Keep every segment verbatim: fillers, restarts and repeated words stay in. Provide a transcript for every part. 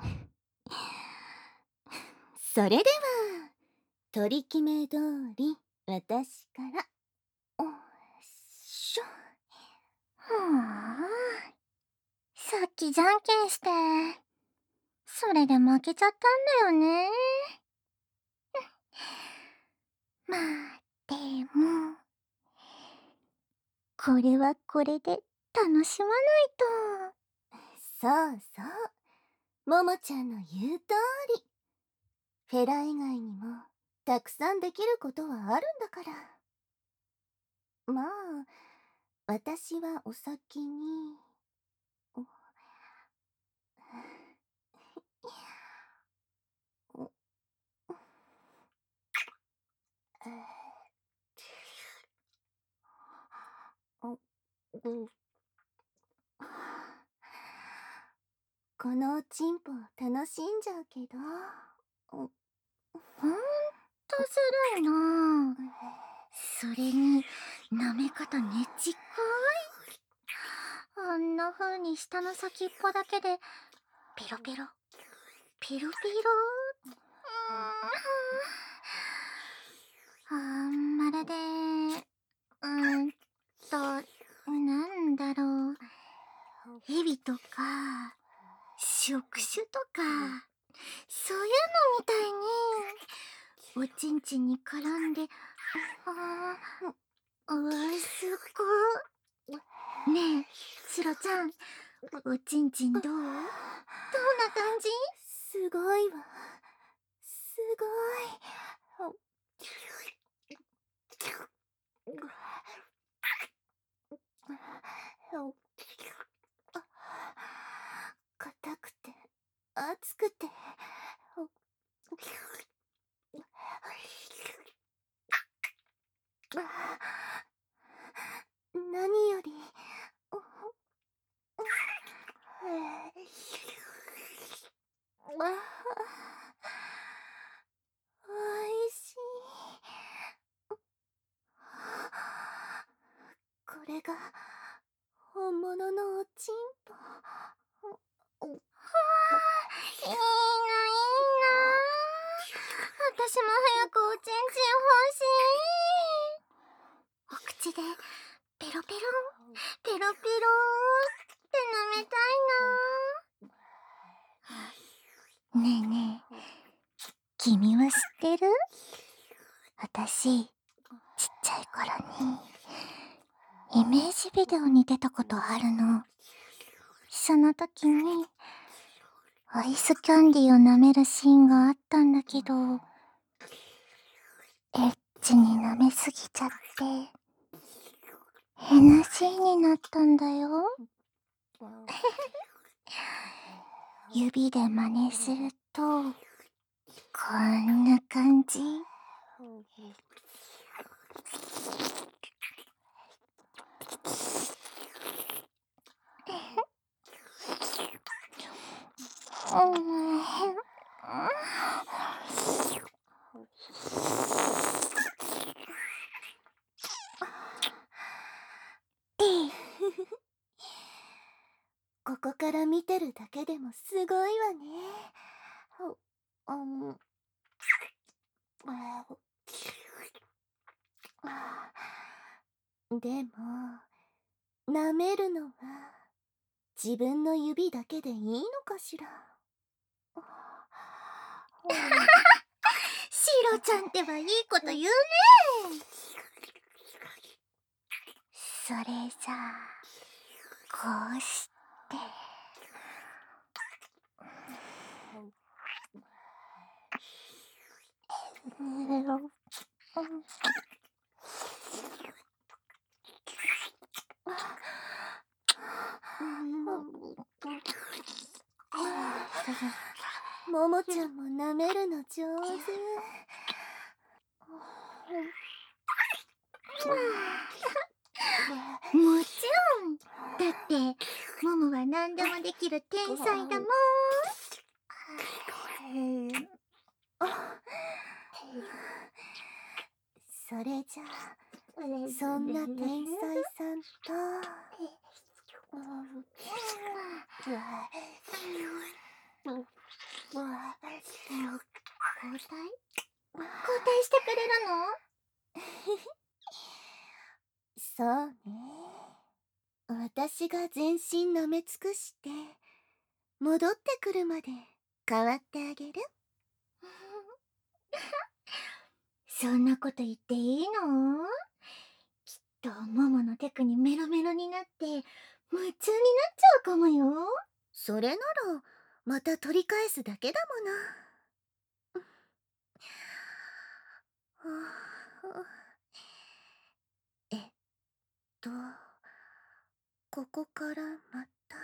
それでは取り決め通り私から。おっしょ。 はあ、さっきじゃんけんしてそれで負けちゃったんだよね。まあでもこれはこれで楽しまないと。 そうそう、ももちゃんの言う通り。フェラ以外にもたくさんできることはあるんだから。まあ私はお先に。おおおおこのおちんぽ楽しんじゃうけど。おほんとずるいな。それに舐め方ねちっこい。あんな風に下の先っぽだけでピロピロピロピロ。うーん、まるでうーんとなんだろう、蛇とか触手とかそういうのみたいにおちんちんに絡んで、ああ、うわ、すっご。ねえ、シロちゃん、おちんちんどう？どんな感じ？ すごいわ。すごい。硬くて熱くて。何よりおいしい。これが本物のおちんぽ。 はあ、いいな、いいな。私も早くおちんちん欲しい。お口でペロペロンペロペローって舐めたいな。ねえねえ、君は知ってる？私ちっちゃい頃にイメージビデオに出たことあるの。その時にアイスキャンディーを舐めるシーンがあったんだけど、エッチに舐めすぎちゃってエヌジー になったんだよ。指で真似するとこんな感じ。うん。 ここから見てるだけでもすごいわね。あのでも舐めるのは自分の指だけでいいのかしら。 シロちゃんってはいいこと言うね。それじゃあこうしてももちゃんも舐めるの上手。 もちろん。だってモモは何でもできる天才だもん。 それじゃあそんな天才さんと交代してくれるの？ そうね。私が全身舐め尽くして戻ってくるまで代わってあげる。 そんなこと言っていいの？きっとモモのテクにメロメロになって夢中になっちゃうかもよ。 それならまた取り返すだけだもの。えっとここからまた。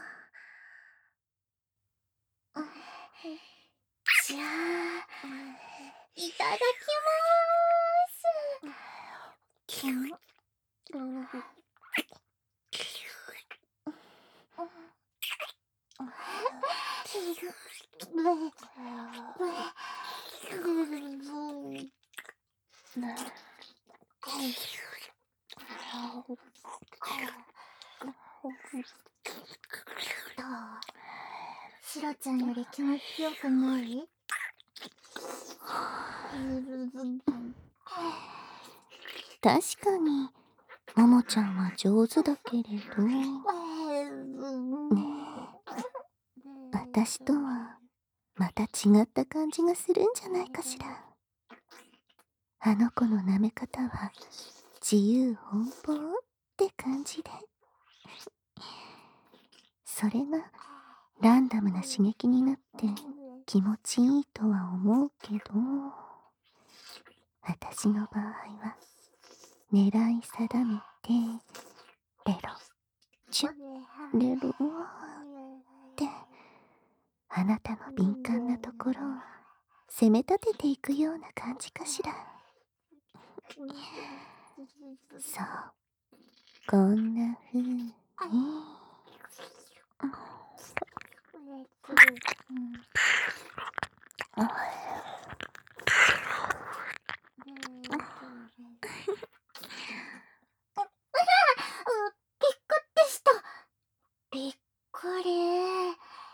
じゃあいただきまーす。どう？シロちゃんより気持ちよくない？ 確かにももちゃんは上手だけれどねえ、私とはまた違った感じがするんじゃないかしら。あの子の舐め方は自由奔放って感じで、それがランダムな刺激になって気持ちいいとは思うけど、私の場合は狙い定めてレロチュッレロってあなたの敏感なところを攻め立てていくような感じかしら。そう、こんな風にびっくりした。びっくり。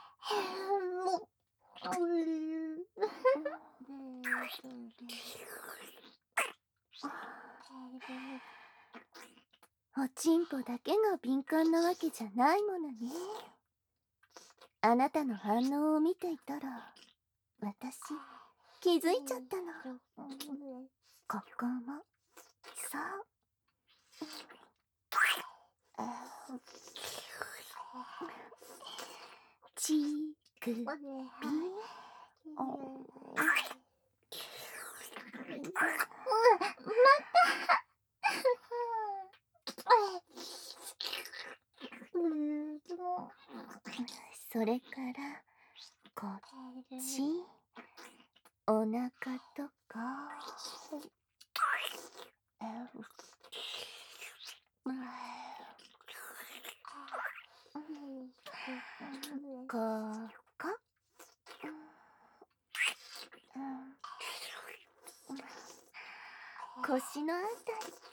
おちんぽだけが敏感なわけじゃないものね。あなたの反応を見ていたら私気づいちゃったの。ここもそう。チークビーそれからこっちお腹とかここ腰のあたり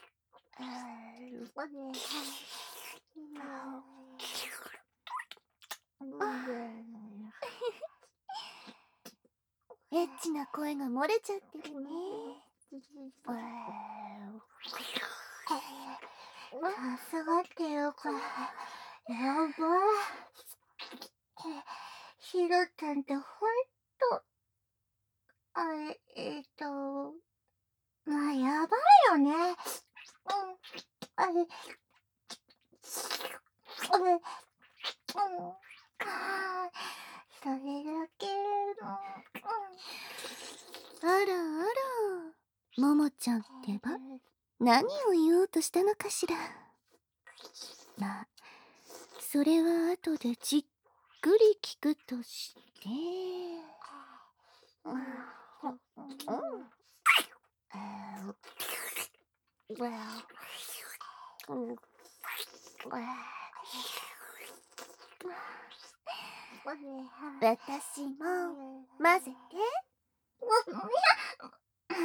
エッチな声が漏れちゃってるね。 さすがっていうか、やばい。ヒロちゃんってほんと、あれ、えっと、まあ、やばいよね。うん。あれ、あれ、うん。あそれだけの、 あらあら、ももちゃんってば何を言おうとしたのかしら。まあそれは後でじっくり聞くとして、うん私も混ぜて。 うん、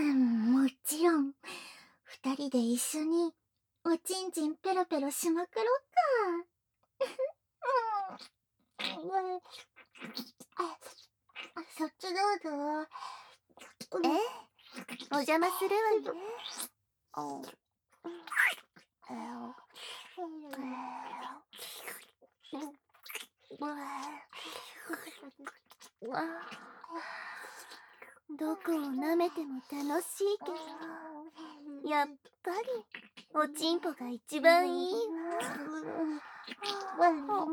もちろん。二人で一緒におちんちんペロペロしまくろっか。うん。あ、そっちどうぞ。 ええ、お邪魔するわね。どこを舐めても楽しいけど、やっぱりおちんぽが一番いいわ。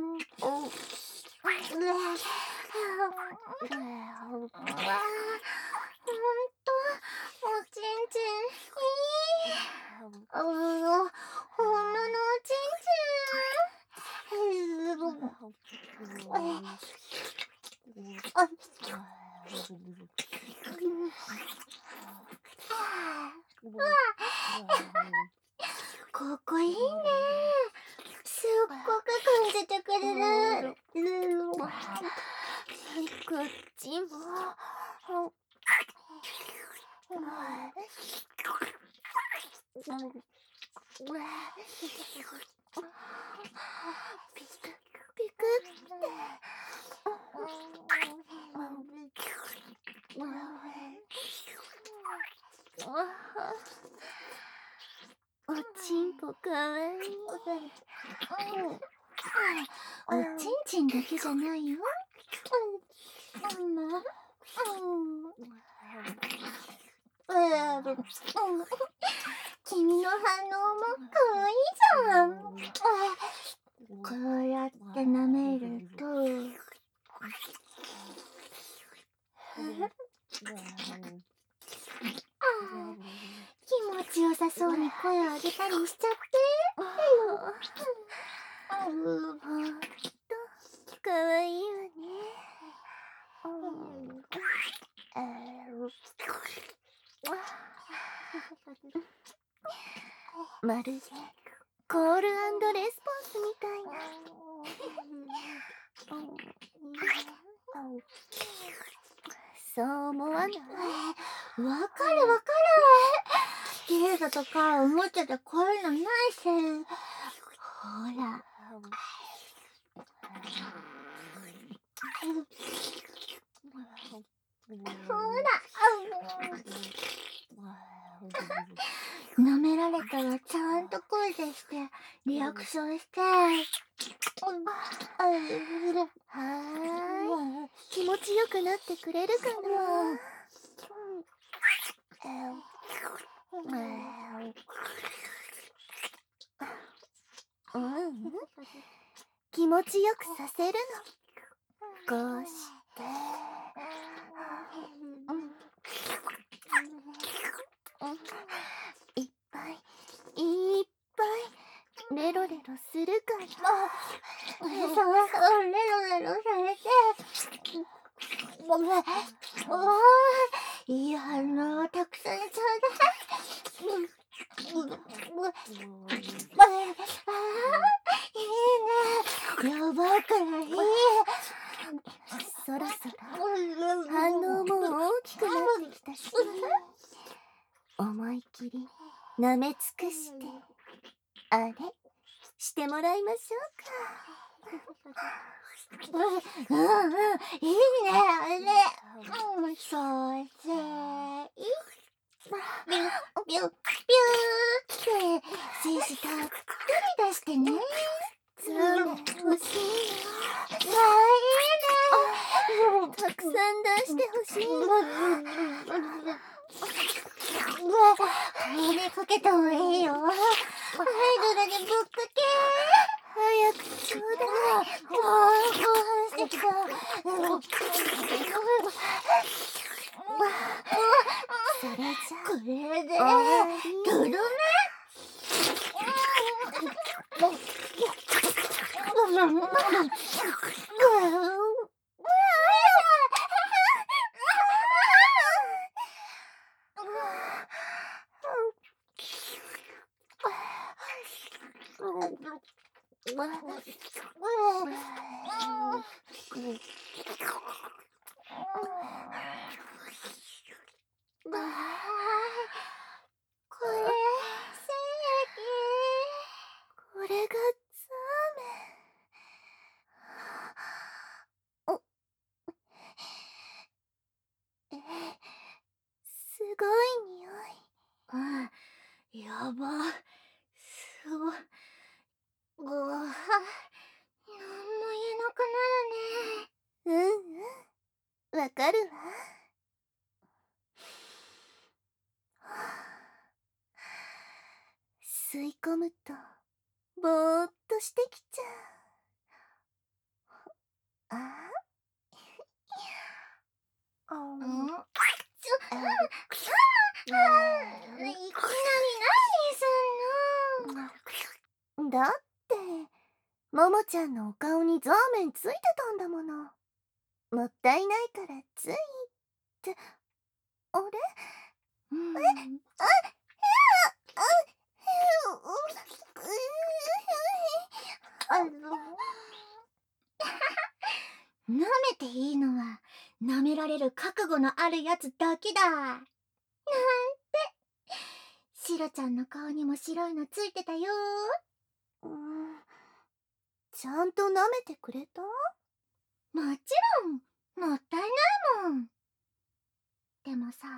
うわ、ほんと、おちんちん、いい。うお、ほんものおちんちん。あ、ここいいね。すっごく感じてくれる。 こっちも。ピクピクって。おちんぽかわいい。 おちんちんだけじゃないよ。君の反応もかわいいじゃん。こうやって舐めると気持ちよさそうに声を上げたりしちゃって。 ほんとかわいいわね。まるでコール&レスポンスみたいな。そう思わない？ わかるわかる。ゲームとかおもちゃでこういうのないし。ほら。ほら。舐められたらちゃんと声でしてリアクションして。はーい、気持ちよくなってくれるかな。うん、気持ちよくさせるの。こうして、いっぱいいっぱいレロレロするから。 そうそう、レロレロされて。うわー、いい反応たくさんちょうだい。あー、いいね。やばくない？ そろそろ反応も大きくなってきたし、思い切り舐め尽くしてあれしてもらいましょうか。 うんうん、いいね、あれ。うん、そうせーい。ビュッビュッビューって精子たっぷり出してね。 そうね、欲しいな。 わあ、いいね。 たくさん出して欲しいな。 うわ、これかけた方がいいよ。アイドルにぶっかけ。 早くちょうだい。 ああ、興奮してきた。 それじゃこれで終わり。 とどめ。これ、精液。 これがザーメン。おえ、 ごい匂い。 あ、やば。すごい。うわ、なんも言えなくうんうん、わかるわ。吸い込むとぼーっとしてきちゃう。ああ、 なるね。ん？ちょ、 あ、 あ、 あ、 あ、いきなり何すんの？ だって、ももちゃんのお顔にザーメンついてたんだもの。もったいないからついって。あれ？ うん。 え？あ、あ、あ、う、う、う、 舐めていいのは舐められる覚悟のあるやつだけだ。なんて。シロちゃんの顔にも白いのついてたよ。 うん、ちゃんと舐めてくれた？ もちろん、もったいないもん。でもさ、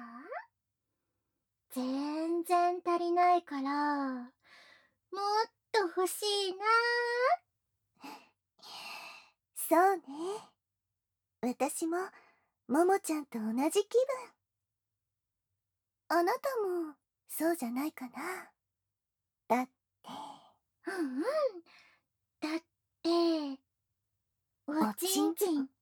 全然足りないから、もっと欲しいな。 そうね。私もももちゃんと同じ気分。あなたもそうじゃないかな。だって、 うんうん。だって、おちおちんんちん